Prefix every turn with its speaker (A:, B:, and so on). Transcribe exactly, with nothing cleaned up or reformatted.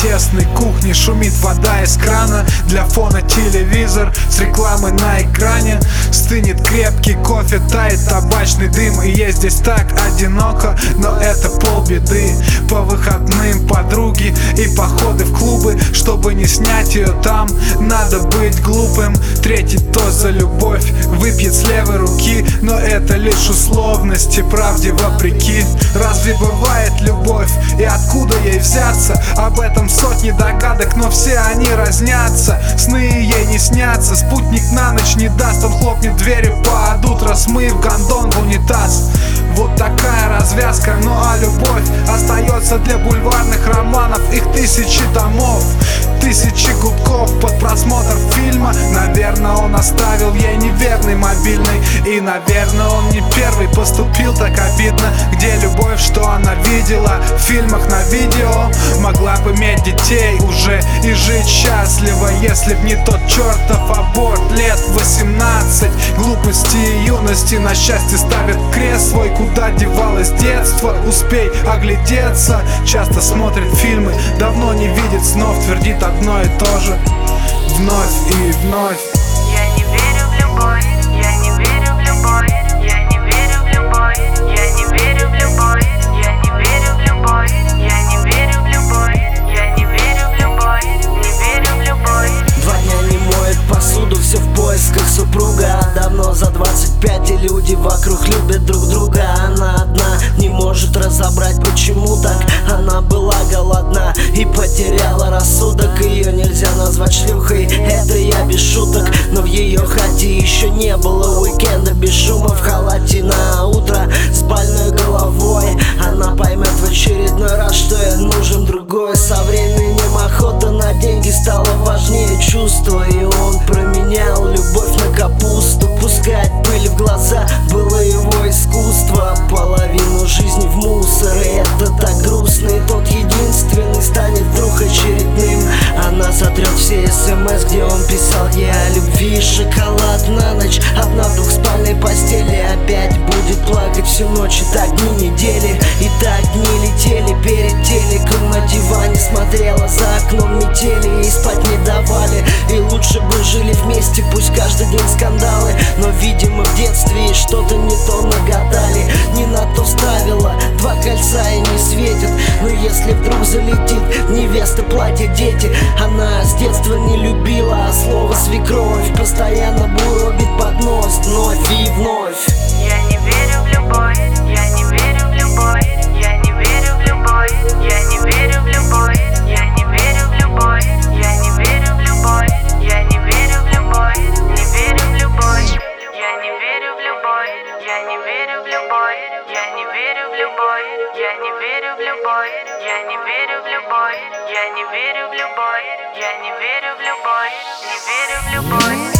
A: тесной кухне шумит вода из крана, для фона телевизор с рекламой на экране. Стынет крепкий кофе, тает табачный дым, и ей здесь так одиноко, но это полбеды. По выходным подруги и походы в клубы, чтобы не снять ее там, надо быть глупым. Третий тост за любовь выпьет с левой руки, но это лишь условности, правде вопреки. Разве бывает любовь и откуда ей взяться? Об этом сотни догадок, но все они разнятся. Сны ей не снятся, спутник на ночь не даст. Он хлопнет дверью под утро, смыв гондон в унитаз. Вот такая развязка, ну а любовь остается для бульварных романов. Их тысячи томов, тысячи гудков под просмотр фильма. Наверное, он оставил ей неверный мобильный, и, наверное, он не первый поступил так обидно. Где любовь, что она видела в фильмах на видео? Могла бы иметь детей уже и жить счастливо, если б не тот чертов аборт лет восемнадцать. Глупости и юности на счастье ставят крест свой. Куда девалось детство? Успей оглядеться. Часто смотрит фильмы, давно не видит снов, твердит одно и то же вновь и вновь.
B: Я не верю в любовь, я не верю в любовь, я не верю в любовь, я не верю в любовь, я не верю в любовь, я не верю в любовь, я не верю в любовь, не верю в любовь.
C: Два дня не моет посуду, все в поисках супруга. Давно за двадцать пять, и люди вокруг любят друг друга. Она одна не может разобрать, почему так. Она была голодна и потеряла рассудок. Ее нельзя назвать шлюхой, это я без шуток. Но в ее хате еще не было уикенда без шума. В халате на утро с больной головой она поймет в очередной раз, что я нужен другой. Со временем охота на деньги стала важнее чувства, и он променял любовь на капусту. Пускать пыль в глаза было его искусство. Половину жизни в мусор, и это так грустно. И тот единственный станет вдруг очередным. Она сотрет все смс, где он писал ей о любви. Шоколад на ночь, одна в двухспальной постели. Опять будет плакать всю ночь, и так дни недели. И так дни летели перед телеком. На диване смотрела, за окном метели, ей спать не давали. И лучше бы жили вместе, пусть каждый день скандалы. Но, видимо, в детстве ей что-то не то нагадали. Не на то ставила, два кольца и не светит. Но если вдруг залетит невеста, платье, дети. Она с детства не любила слово свекровь. Постоянно буробит под нос вновь и вновь.
B: Я не верю в любовь, я не верю в любовь, я не верю в любовь, я не верю в любовь, я не верю в любовь, я не верю в любовь, я не верю в любовь, не верю в любовь, я не верю в любовь, я не верю в любовь, я не верю в любовь, я не верю в любовь, я не верю в любовь, я не верю в любовь, я не верю в любовь, не верю в любовь.